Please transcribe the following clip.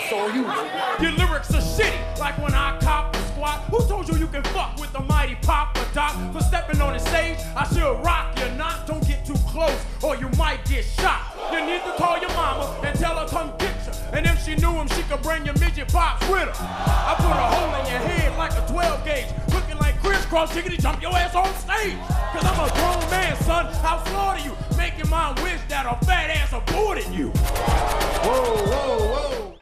that's all you. Your lyrics are shitty, like when I cop a squat. Who told you you can fuck with the mighty Papa Doc? For stepping on the stage, I should rock you not. Don't get too close, or you might get shot. You need to call your mama and tell her come get you. And if she knew him, she could bring your midget pops with her. I put a hole in your head like a 12 gauge, looking like crisscross, jiggity jump your ass on stage. Cause I'm a grown man, son, I'll slaughter you, making my wish that a fat ass aborted you.